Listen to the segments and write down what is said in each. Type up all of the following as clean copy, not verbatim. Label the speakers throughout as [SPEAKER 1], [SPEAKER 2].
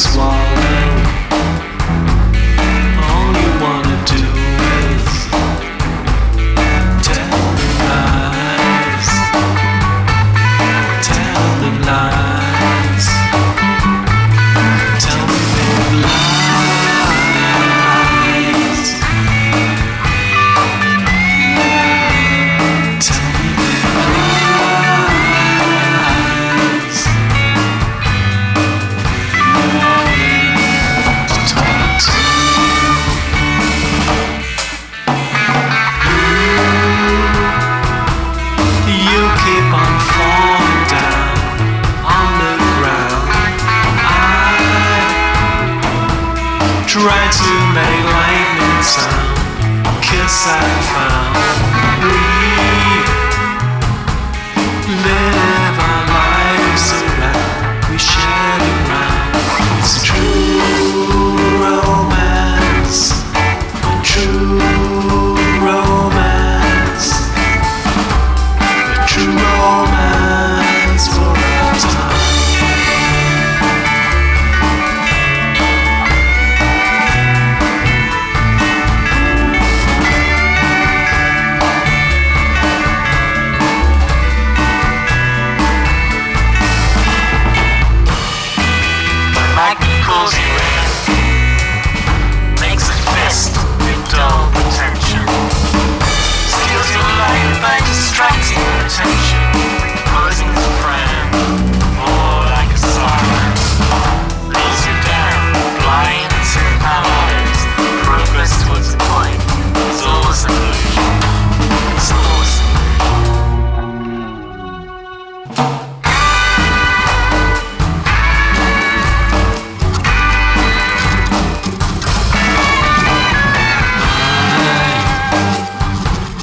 [SPEAKER 1] Try to make lightning sound, kiss I found. We live our lives around, we share the ground. It's true romance, a true romance, a true romance for our time.
[SPEAKER 2] Pulls you in, makes a fist with dull attention, steals your life by distracting your attention, posing as a friend, more like a siren, leads you down, blind to paralyzed. Progress towards the point is always an illusion. It's always an illusion.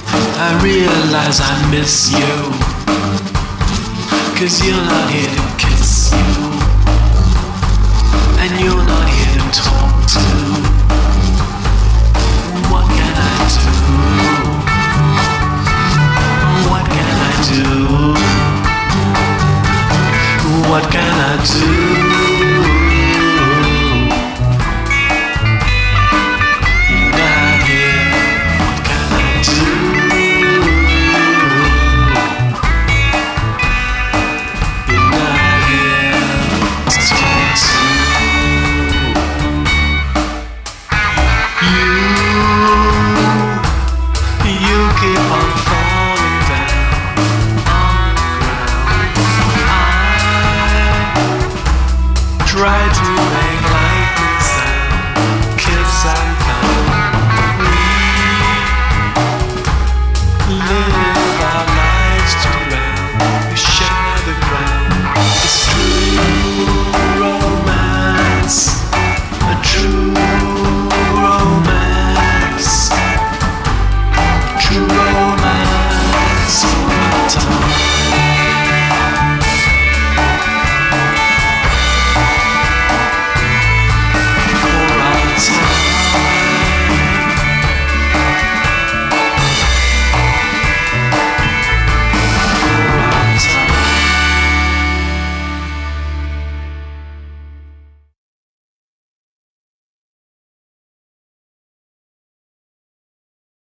[SPEAKER 1] I realize I miss you, 'cause you're not here to care.